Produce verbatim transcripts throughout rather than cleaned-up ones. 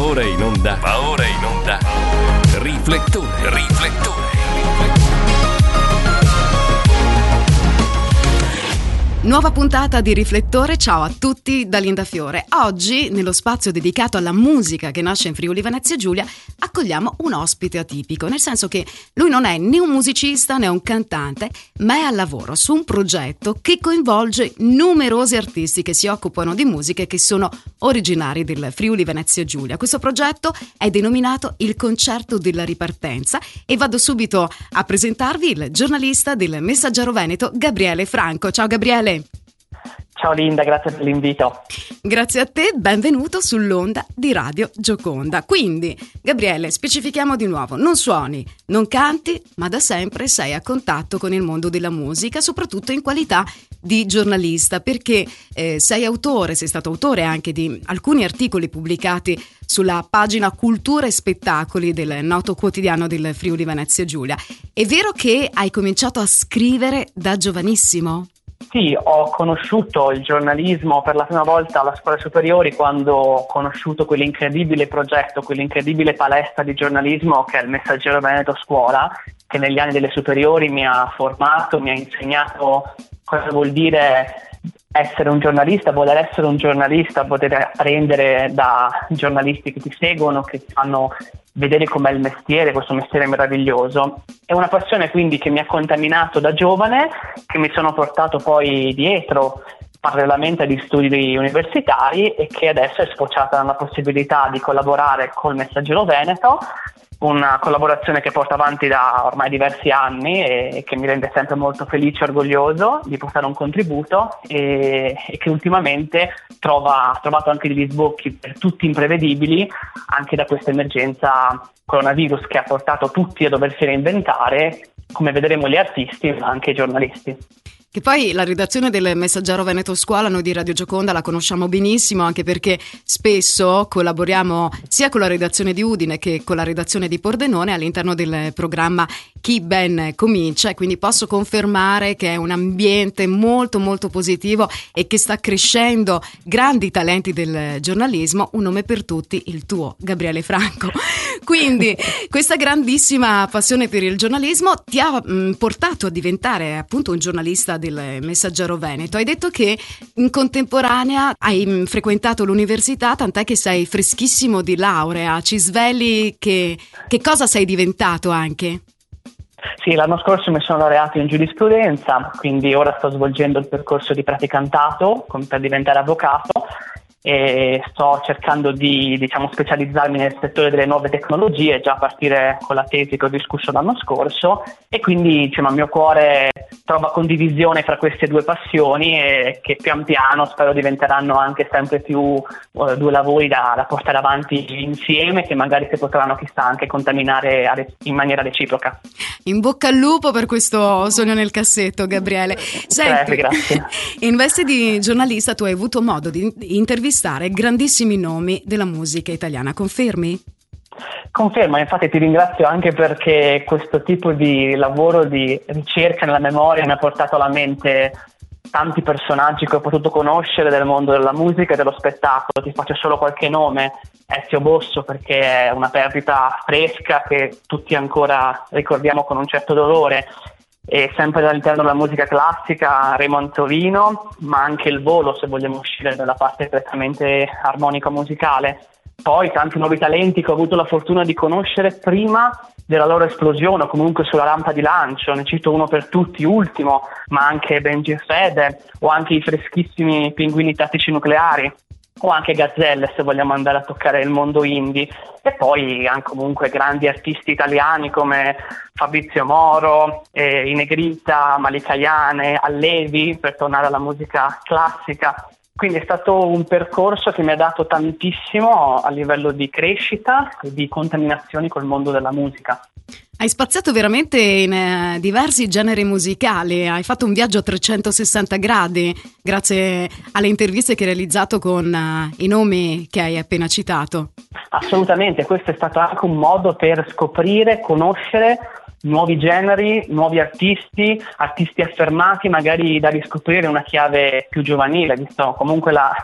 ora in onda, va ora in onda. Riflettore, riflettore. Nuova puntata di Riflettore, ciao a tutti da Linda Fiore. Oggi, nello spazio dedicato alla musica che nasce in Friuli Venezia Giulia, accogliamo un ospite atipico, nel senso che lui non è né un musicista né un cantante, ma è al lavoro su un progetto che coinvolge numerosi artisti che si occupano di musica e che sono originari del Friuli Venezia Giulia. Questo progetto è denominato Il Concerto della Ripartenza e vado subito a presentarvi il giornalista del Messaggero Veneto, Gabriele Franco. Ciao Gabriele. Ciao Linda, grazie per l'invito. Grazie a te, benvenuto sull'onda di Radio Gioconda. Quindi, Gabriele, specifichiamo di nuovo, non suoni, non canti, ma da sempre sei a contatto con il mondo della musica, soprattutto in qualità di giornalista, perché eh, sei autore, sei stato autore anche di alcuni articoli pubblicati sulla pagina Cultura e Spettacoli del noto quotidiano del Friuli Venezia Giulia. È vero che hai cominciato a scrivere da giovanissimo? Sì, ho conosciuto il giornalismo per la prima volta alla scuola superiori quando ho conosciuto quell'incredibile progetto, quell'incredibile palestra di giornalismo che è il Messaggero Veneto Scuola, che negli anni delle superiori mi ha formato, mi ha insegnato cosa vuol dire essere un giornalista, voler essere un giornalista, poter apprendere da giornalisti che ti seguono, che ti fanno vedere com'è il mestiere, questo mestiere meraviglioso. È una passione quindi che mi ha contaminato da giovane, che mi sono portato poi dietro parallelamente agli studi universitari e che adesso è sfociata nella possibilità di collaborare col Messaggero Veneto, una collaborazione che porto avanti da ormai diversi anni e che mi rende sempre molto felice e orgoglioso di portare un contributo e, e che ultimamente trova, ha trovato anche degli sbocchi per tutti imprevedibili anche da questa emergenza coronavirus che ha portato tutti a doversi reinventare, come vedremo gli artisti ma anche i giornalisti. Che poi la redazione del Messaggero Veneto Scuola noi di Radio Gioconda la conosciamo benissimo, anche perché spesso collaboriamo sia con la redazione di Udine che con la redazione di Pordenone all'interno del programma Chi Ben Comincia, e quindi posso confermare che è un ambiente molto molto positivo e che sta crescendo grandi talenti del giornalismo, un nome per tutti, il tuo Gabriele Franco. Quindi questa grandissima passione per il giornalismo ti ha mh, portato a diventare appunto un giornalista del Messaggero Veneto. Hai detto che in contemporanea hai mh, frequentato l'università, tant'è che sei freschissimo di laurea. Ci sveli che, che cosa sei diventato anche? Sì, l'anno scorso mi sono laureato in giurisprudenza, quindi ora sto svolgendo il percorso di praticantato per diventare avvocato e sto cercando di diciamo specializzarmi nel settore delle nuove tecnologie già a partire con la tesi che ho discusso l'anno scorso e quindi diciamo, il mio cuore trova condivisione fra queste due passioni e che pian piano spero diventeranno anche sempre più uh, due lavori da, da portare avanti insieme, che magari si potranno chissà anche contaminare in maniera reciproca. In bocca al lupo per questo sogno nel cassetto, Gabriele. Senti, grazie. In veste di giornalista tu hai avuto modo di intervistare grandissimi nomi della musica italiana, confermi? Confermo, infatti ti ringrazio anche perché questo tipo di lavoro di ricerca nella memoria mi ha portato alla mente tanti personaggi che ho potuto conoscere del mondo della musica e dello spettacolo. Ti faccio solo qualche nome: Ezio Bosso, perché è una perdita fresca che tutti ancora ricordiamo con un certo dolore, e sempre all'interno della musica classica Remo Anzolino, ma anche il Volo, se vogliamo uscire dalla parte prettamente armonica musicale. Poi tanti nuovi talenti che ho avuto la fortuna di conoscere prima della loro esplosione, o comunque sulla rampa di lancio. Ne cito uno per tutti, Ultimo, ma anche Benji e Fede, o anche i freschissimi Pinguini Tattici Nucleari, o anche Gazzelle, se vogliamo andare a toccare il mondo indie. E poi anche comunque grandi artisti italiani come Fabrizio Moro, eh, Inegrita, Malika Ayane, Allevi, per tornare alla musica classica. Quindi è stato un percorso che mi ha dato tantissimo a livello di crescita e di contaminazioni col mondo della musica. Hai spaziato veramente in eh, diversi generi musicali, hai fatto un viaggio a trecentosessanta gradi grazie alle interviste che hai realizzato con eh, i nomi che hai appena citato. Assolutamente, questo è stato anche un modo per scoprire, conoscere nuovi generi, nuovi artisti, artisti affermati, magari da riscoprire una chiave più giovanile, visto comunque la,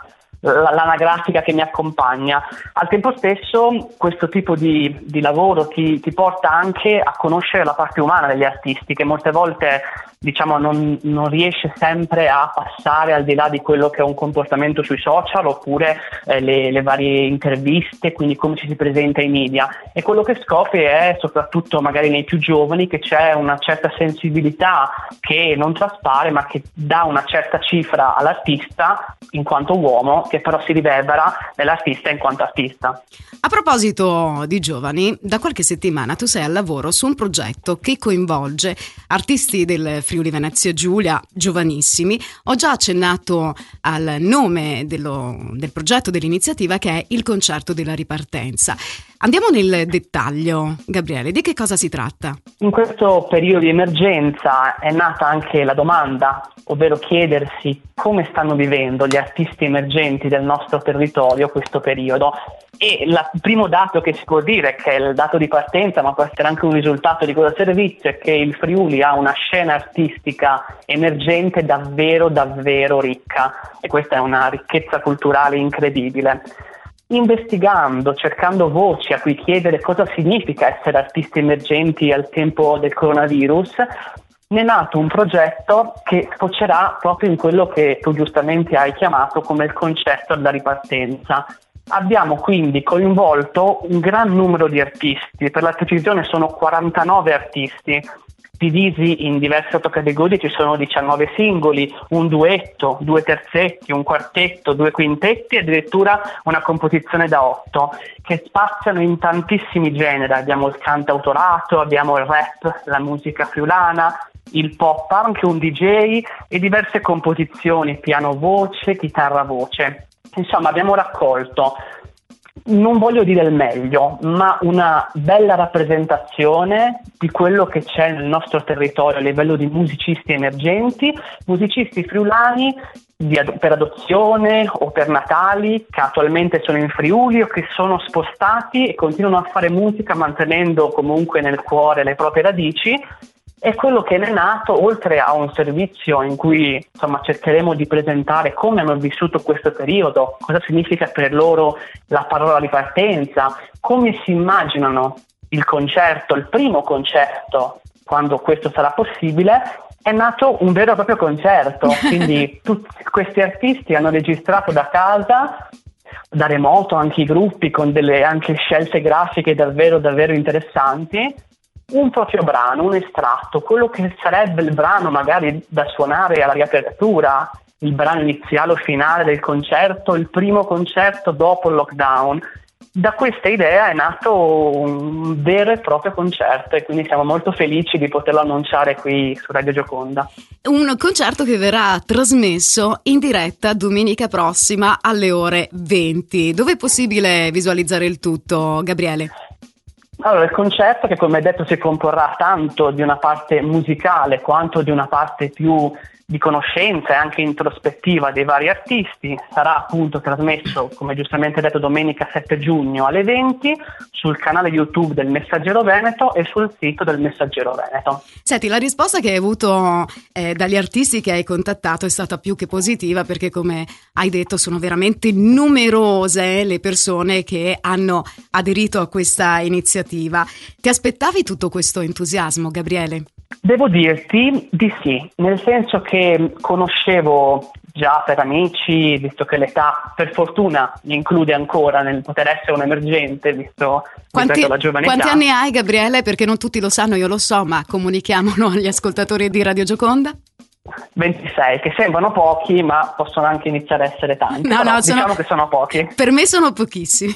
l'anagrafica che mi accompagna. Al tempo stesso questo tipo di, di lavoro ti, ti porta anche a conoscere la parte umana degli artisti, che molte volte diciamo non, non riesce sempre a passare al di là di quello che è un comportamento sui social oppure eh, le, le varie interviste, quindi come ci si presenta ai media. E quello che scopri è, soprattutto magari nei più giovani, che c'è una certa sensibilità che non traspare ma che dà una certa cifra all'artista in quanto uomo, che però si riverbera nell'artista in quanto artista. A proposito di giovani, da qualche settimana tu sei al lavoro su un progetto che coinvolge artisti del Friuli Venezia Giulia, giovanissimi. Ho già accennato al nome dello, del progetto, dell'iniziativa, che è il Concerto della Ripartenza. Andiamo nel dettaglio, Gabriele, di che cosa si tratta? In questo periodo di emergenza è nata anche la domanda, ovvero chiedersi come stanno vivendo gli artisti emergenti del nostro territorio questo periodo. E il primo dato che si può dire, che è il dato di partenza, ma può essere anche un risultato di questo servizio, è che il Friuli ha una scena artistica emergente davvero davvero ricca, e questa è una ricchezza culturale incredibile. Investigando, cercando voci a cui chiedere cosa significa essere artisti emergenti al tempo del coronavirus, ne è nato un progetto che sfocerà proprio in quello che tu giustamente hai chiamato come il Concerto della Ripartenza. Abbiamo quindi coinvolto un gran numero di artisti, per la precisione sono quarantanove artisti, divisi in diverse sottocategorie. Ci sono diciannove singoli, un duetto, due terzetti, un quartetto, due quintetti e addirittura una composizione da otto, che spaziano in tantissimi generi. Abbiamo il cantautorato, abbiamo il rap, la musica friulana, il pop, anche un D J e diverse composizioni, piano voce, chitarra voce. Insomma, abbiamo raccolto, non voglio dire il meglio, ma una bella rappresentazione di quello che c'è nel nostro territorio a livello di musicisti emergenti, musicisti friulani di ad- per adozione o per natali, che attualmente sono in Friuli o che sono spostati e continuano a fare musica mantenendo comunque nel cuore le proprie radici. E quello che ne è nato, oltre a un servizio in cui insomma cercheremo di presentare come hanno vissuto questo periodo, cosa significa per loro la parola ripartenza, come si immaginano il concerto, il primo concerto, quando questo sarà possibile, è nato un vero e proprio concerto. Quindi tutti questi artisti hanno registrato da casa, da remoto, anche i gruppi con delle anche scelte grafiche davvero davvero interessanti, un proprio brano, un estratto, quello che sarebbe il brano magari da suonare alla riapertura, il brano iniziale o finale del concerto, il primo concerto dopo il lockdown. Da questa idea è nato un vero e proprio concerto, e quindi siamo molto felici di poterlo annunciare qui su Radio Gioconda. Un concerto che verrà trasmesso in diretta domenica prossima alle ore venti. Dove è possibile visualizzare il tutto, Gabriele? Allora, il concerto, che come detto si comporrà tanto di una parte musicale quanto di una parte più di conoscenza e anche introspettiva dei vari artisti, sarà appunto trasmesso, come giustamente detto, domenica sette giugno alle venti sul canale YouTube del Messaggero Veneto e sul sito del Messaggero Veneto. Senti, la risposta che hai avuto eh, dagli artisti che hai contattato è stata più che positiva, perché come hai detto sono veramente numerose le persone che hanno aderito a questa iniziativa. Ti aspettavi tutto questo entusiasmo, Gabriele? Devo dirti di sì, nel senso che conoscevo già per amici, visto che l'età per fortuna mi include ancora nel poter essere un emergente, visto quanti, la giovane età. Quanti anni hai, Gabriele? Perché non tutti lo sanno, io lo so, ma comunichiamolo agli ascoltatori di Radio Gioconda. ventisei, che sembrano pochi, ma possono anche iniziare a essere tanti. No, Però no, diciamo sono, che sono pochi. Per me sono pochissimi.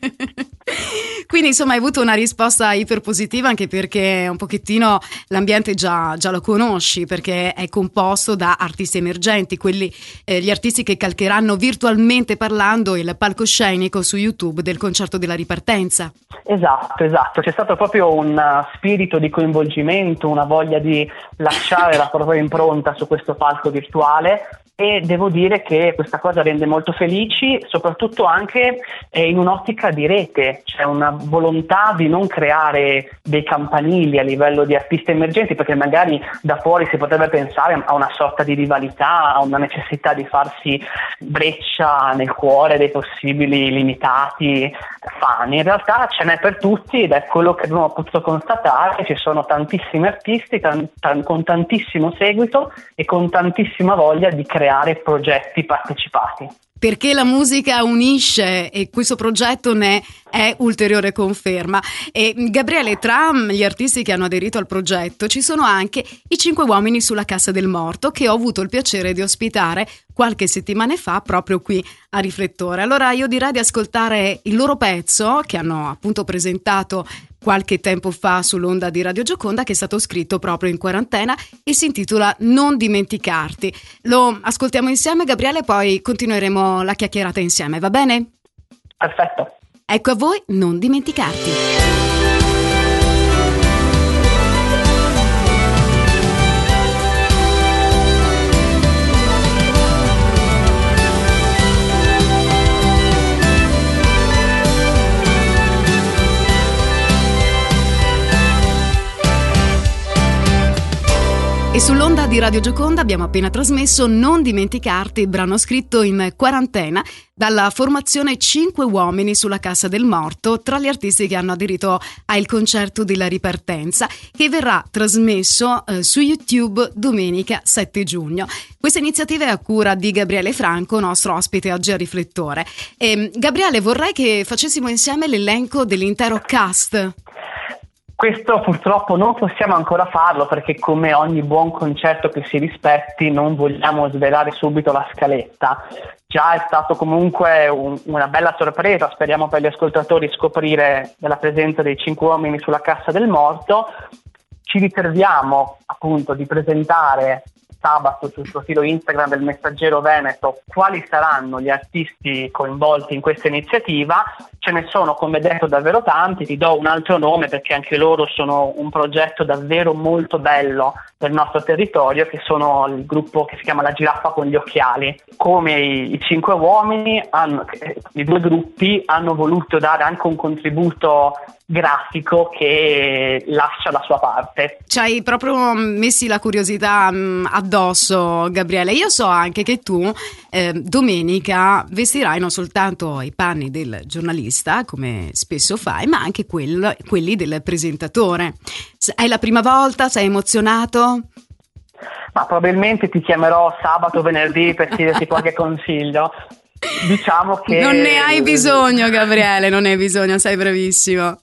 Quindi insomma hai avuto una risposta iperpositiva, anche perché un pochettino l'ambiente già, già lo conosci, perché è composto da artisti emergenti, quelli eh, gli artisti che calcheranno virtualmente parlando il palcoscenico su YouTube del Concerto della Ripartenza. Esatto, esatto, c'è stato proprio un spirito di coinvolgimento, una voglia di lasciare la propria impronta su questo palco virtuale, e devo dire che questa cosa rende molto felici, soprattutto anche eh, in un'ottica di rete. C'è una volontà di non creare dei campanili a livello di artisti emergenti, perché magari da fuori si potrebbe pensare a una sorta di rivalità, a una necessità di farsi breccia nel cuore dei possibili limitati fan. In realtà ce n'è per tutti, ed è quello che abbiamo potuto constatare. Ci sono tantissimi artisti tan- tan- con tantissimo seguito e con tantissima voglia di creare progetti partecipati. Perché la musica unisce, e questo progetto ne è ulteriore conferma. E Gabriele, tra gli artisti che hanno aderito al progetto ci sono anche i Cinque Uomini sulla Cassa del Morto, che ho avuto il piacere di ospitare qualche settimana fa proprio qui a Riflettore. Allora io direi di ascoltare il loro pezzo, che hanno appunto presentato qualche tempo fa sull'onda di Radio Gioconda, che è stato scritto proprio in quarantena e si intitola Non dimenticarti. Lo ascoltiamo insieme, Gabriele, poi continueremo la chiacchierata insieme, va bene? Perfetto. Ecco a voi Non dimenticarti. E sull'onda di Radio Gioconda abbiamo appena trasmesso Non dimenticarti, brano scritto in quarantena dalla formazione Cinque Uomini sulla Cassa del Morto, tra gli artisti che hanno aderito al concerto della ripartenza, che verrà trasmesso eh, su YouTube domenica sette giugno. Questa iniziativa è a cura di Gabriele Franco, nostro ospite oggi a Riflettore. E, Gabriele, vorrei che facessimo insieme l'elenco dell'intero cast. Questo purtroppo non possiamo ancora farlo, perché come ogni buon concerto che si rispetti non vogliamo svelare subito la scaletta. Già è stato comunque un, una bella sorpresa, speriamo per gli ascoltatori, scoprire della presenza dei Cinque Uomini sulla Cassa del Morto. Ci riserviamo appunto di presentare sabato sul profilo Instagram del Messaggero Veneto quali saranno gli artisti coinvolti in questa iniziativa. Ce ne sono, come detto, davvero tanti. Ti do un altro nome perché anche loro sono un progetto davvero molto bello del nostro territorio, che sono il gruppo che si chiama La Giraffa con gli Occhiali. Come i, i Cinque Uomini, hanno, i due gruppi hanno voluto dare anche un contributo grafico che lascia la sua parte. Ci hai proprio messi la curiosità mh, addosso, Gabriele. Io so anche che tu eh, domenica vestirai non soltanto i panni del giornalista, come spesso fai, ma anche quel, quelli del presentatore. È la prima volta? Sei emozionato? Ma probabilmente ti chiamerò sabato o venerdì per chiederti qualche consiglio. Diciamo che non ne hai bisogno, Gabriele, non ne hai bisogno, sei bravissimo.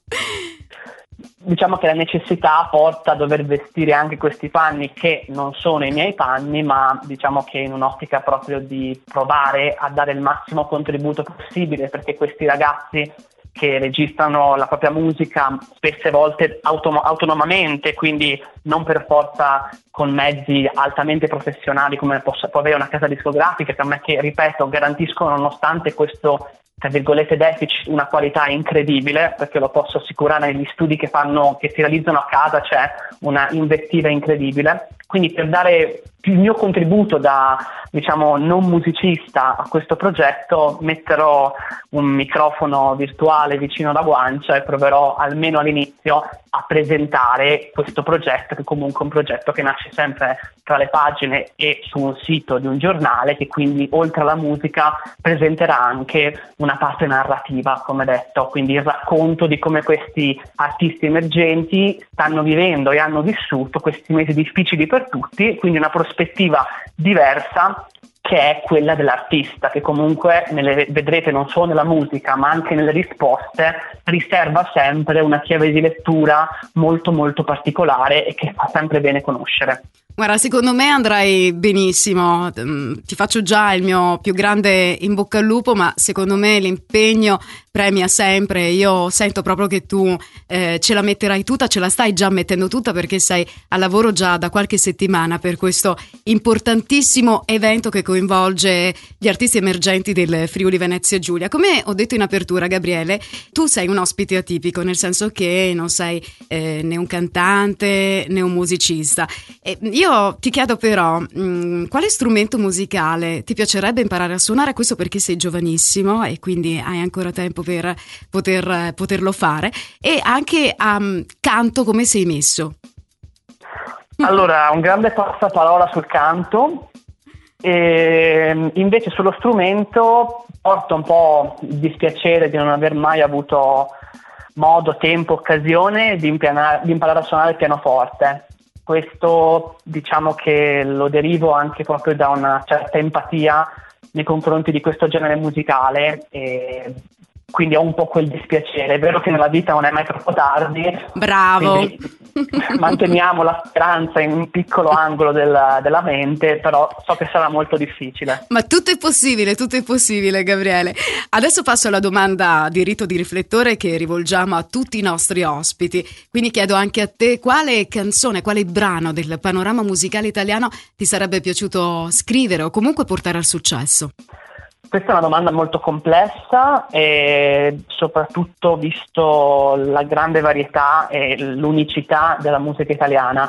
Diciamo che la necessità porta a dover vestire anche questi panni, che non sono i miei panni, ma diciamo che in un'ottica proprio di provare a dare il massimo contributo possibile, perché questi ragazzi che registrano la propria musica spesse volte autom- autonomamente, quindi non per forza con mezzi altamente professionali come possa, può avere una casa discografica, che a me, che ripeto, garantiscono, nonostante questo tra virgolette deficit, una qualità incredibile, perché lo posso assicurare, negli studi che fanno, che si realizzano a casa c'è una invettiva incredibile. Quindi per dare il mio contributo da, diciamo, non musicista a questo progetto, metterò un microfono virtuale vicino alla guancia e proverò almeno all'inizio a presentare questo progetto, che comunque è un progetto che nasce sempre tra le pagine e su un sito di un giornale, che quindi oltre alla musica presenterà anche una parte narrativa, come detto, quindi il racconto di come questi artisti emergenti stanno vivendo e hanno vissuto questi mesi difficili per tutti, quindi una prospettiva diversa, che è quella dell'artista, che comunque nelle, vedrete non solo nella musica ma anche nelle risposte riserva sempre una chiave di lettura molto molto particolare e che fa sempre bene conoscere. Guarda, secondo me andrai benissimo, ti faccio già il mio più grande in bocca al lupo, ma secondo me l'impegno premia sempre. Io sento proprio che tu eh, ce la metterai tutta, ce la stai già mettendo tutta, perché sei al lavoro già da qualche settimana per questo importantissimo evento che coinvolge gli artisti emergenti del Friuli Venezia Giulia. Come ho detto in apertura, Gabriele, tu sei un ospite atipico, nel senso che non sei eh, né un cantante né un musicista. E io Io ti chiedo però, mh, quale strumento musicale ti piacerebbe imparare a suonare? Questo perché sei giovanissimo e quindi hai ancora tempo per poter, poterlo fare, e anche a um, canto come sei messo? Allora, un grande passaparola sul canto, e invece sullo strumento porto un po' il dispiacere di non aver mai avuto modo, tempo, occasione di, impiana- di imparare a suonare il pianoforte. Questo diciamo che lo derivo anche proprio da una certa empatia nei confronti di questo genere musicale, e quindi ho un po' quel dispiacere. È vero che nella vita non è mai troppo tardi. Bravo! Manteniamo la speranza in un piccolo angolo della, della mente, però so che sarà molto difficile. Ma tutto è possibile, tutto è possibile, Gabriele. Adesso passo alla domanda di rito di riflettore che rivolgiamo a tutti i nostri ospiti. Quindi chiedo anche a te quale canzone, quale brano del panorama musicale italiano ti sarebbe piaciuto scrivere o comunque portare al successo? Questa è una domanda molto complessa, e soprattutto visto la grande varietà e l'unicità della musica italiana.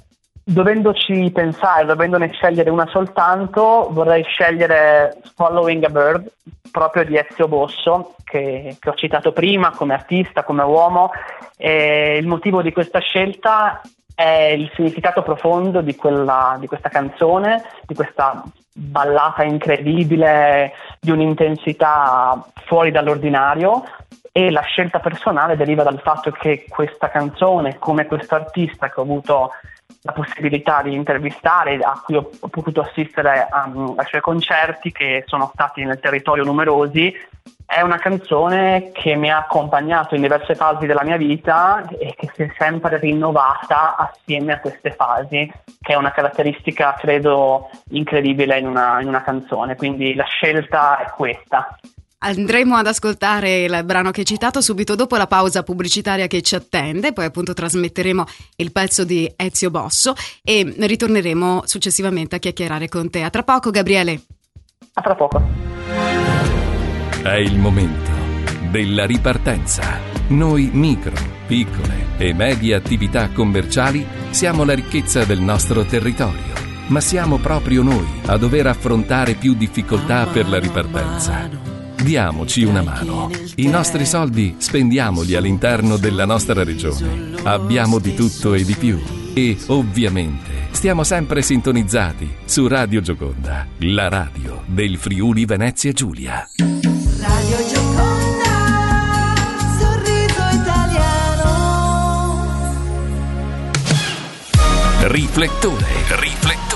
Dovendoci pensare, dovendone scegliere una soltanto, vorrei scegliere Following a Bird, proprio di Ezio Bosso, che, che ho citato prima come artista, come uomo. E il motivo di questa scelta è il significato profondo di quella, di questa canzone, di questa ballata incredibile, di un'intensità fuori dall'ordinario, e la scelta personale deriva dal fatto che questa canzone, come questo artista che ho avuto la possibilità di intervistare, a cui ho, ho potuto assistere a, ai suoi concerti, che sono stati nel territorio numerosi, è una canzone che mi ha accompagnato in diverse fasi della mia vita e che si è sempre rinnovata assieme a queste fasi, che è una caratteristica, credo, incredibile in una, in una canzone. Quindi la scelta è questa. Andremo ad ascoltare il brano che hai citato subito dopo la pausa pubblicitaria che ci attende, poi appunto trasmetteremo il pezzo di Ezio Bosso e ritorneremo successivamente a chiacchierare con te. A tra poco, Gabriele. A tra poco. È il momento della ripartenza. Noi micro, piccole e medie attività commerciali siamo la ricchezza del nostro territorio, ma siamo proprio noi a dover affrontare più difficoltà per la ripartenza. Diamoci una mano. I nostri soldi spendiamoli all'interno della nostra regione. Abbiamo di tutto e di più. E ovviamente stiamo sempre sintonizzati su Radio Gioconda, la radio del Friuli Venezia Giulia. Radio Gioconda, sorriso italiano. Riflettore, riflettore.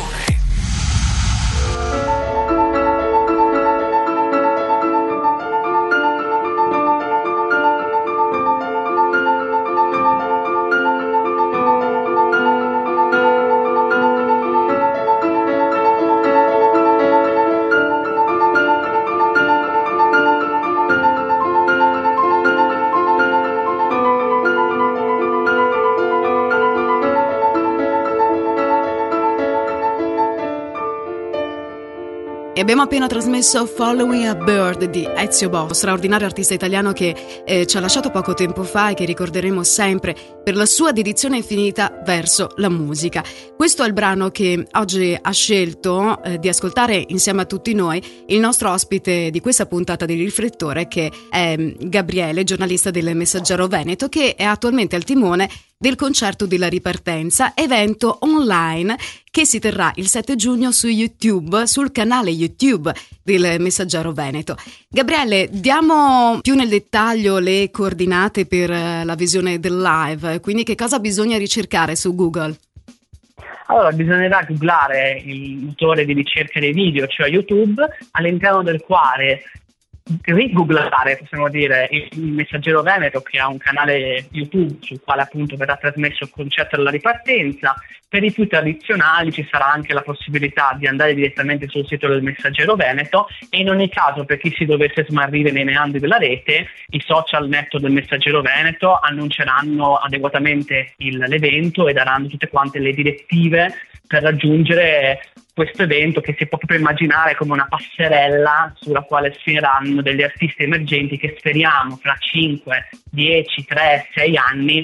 Abbiamo appena trasmesso Following a Bird di Ezio Bosso, straordinario artista italiano che eh, ci ha lasciato poco tempo fa e che ricorderemo sempre per la sua dedizione infinita verso la musica. Questo è il brano che oggi ha scelto eh, di ascoltare insieme a tutti noi il nostro ospite di questa puntata di Riflettore, che è Gabriele, giornalista del Messaggero Veneto, che è attualmente al timone del concerto della ripartenza, evento online che si terrà il sette giugno su YouTube, sul canale YouTube del Messaggero Veneto. Gabriele, diamo più nel dettaglio le coordinate per la visione del live, quindi che cosa bisogna ricercare su Google? Allora, bisognerà googlare il motore di ricerca dei video, cioè YouTube, all'interno del quale rigooglare, possiamo dire, il Messaggero Veneto, che ha un canale YouTube sul quale appunto verrà trasmesso il concerto della ripartenza. Per i più tradizionali ci sarà anche la possibilità di andare direttamente sul sito del Messaggero Veneto, e in ogni caso, per chi si dovesse smarrire nei meandri della rete, i social network del Messaggero Veneto annunceranno adeguatamente il, l'evento e daranno tutte quante le direttive per raggiungere questo evento, che si può proprio immaginare come una passerella sulla quale sfieranno degli artisti emergenti che speriamo fra cinque, dieci, tre, sei anni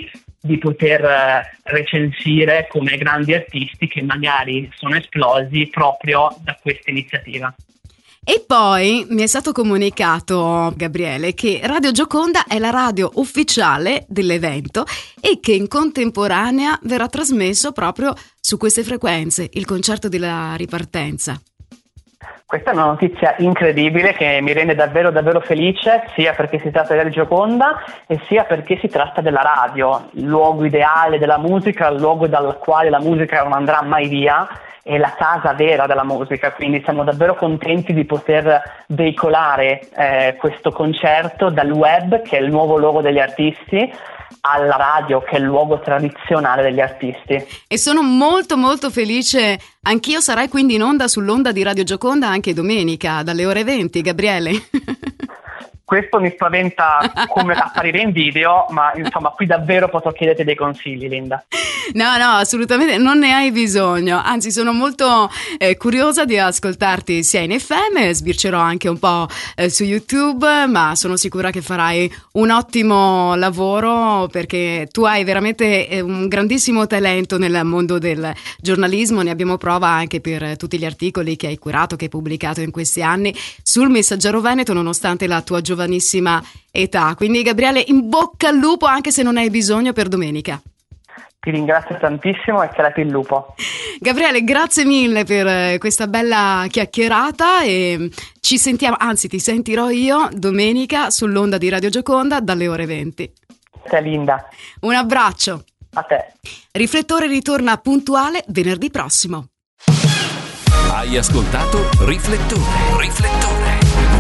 di poter eh, recensire come grandi artisti che magari sono esplosi proprio da questa iniziativa. E poi mi è stato comunicato, Gabriele, che Radio Gioconda è la radio ufficiale dell'evento e che in contemporanea verrà trasmesso proprio su queste frequenze il concerto della ripartenza. Questa è una notizia incredibile che mi rende davvero davvero felice, sia perché si tratta di Radio Gioconda e sia perché si tratta della radio, il luogo ideale della musica, il luogo dal quale la musica non andrà mai via. È la casa vera della musica, quindi siamo davvero contenti di poter veicolare eh, questo concerto dal web, che è il nuovo luogo degli artisti, alla radio, che è il luogo tradizionale degli artisti. E sono molto molto felice, anch'io sarai quindi in onda sull'onda di Radio Gioconda anche domenica dalle ore venti, Gabriele. Questo mi spaventa come apparire in video, ma insomma qui davvero posso chiederti dei consigli, Linda. No, no, assolutamente non ne hai bisogno, anzi sono molto eh, curiosa di ascoltarti sia in F M, sbircerò anche un po' eh, su YouTube, ma sono sicura che farai un ottimo lavoro perché tu hai veramente eh, un grandissimo talento nel mondo del giornalismo, ne abbiamo prova anche per tutti gli articoli che hai curato, che hai pubblicato in questi anni sul Messaggero Veneto, nonostante la tua giovanissima età. Quindi Gabriele, in bocca al lupo anche se non hai bisogno per domenica. Ti ringrazio tantissimo e crepi il lupo. Gabriele, grazie mille per questa bella chiacchierata e ci sentiamo, anzi ti sentirò io domenica sull'onda di Radio Gioconda dalle ore venti. Sei Linda. Un abbraccio. A te. Riflettore ritorna puntuale venerdì prossimo. Hai ascoltato Riflettore. Riflettore.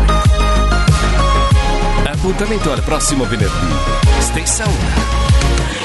Appuntamento al prossimo venerdì, stessa ora.